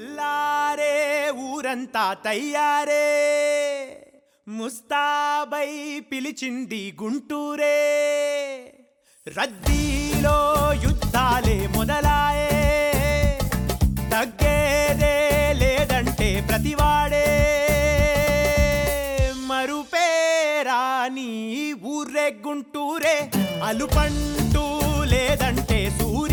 తెల్లారే ఊరంతా తయ్యారే ముస్తాబై పిలిచింది గుంటూరే రద్దీలో యుద్ధాలే మొదలాయే తగ్గేదే లేదంటే ప్రతివాడే మరుపేరాని ఊరే గుంటూరే అలుపంటూ లేదంటే సూర్య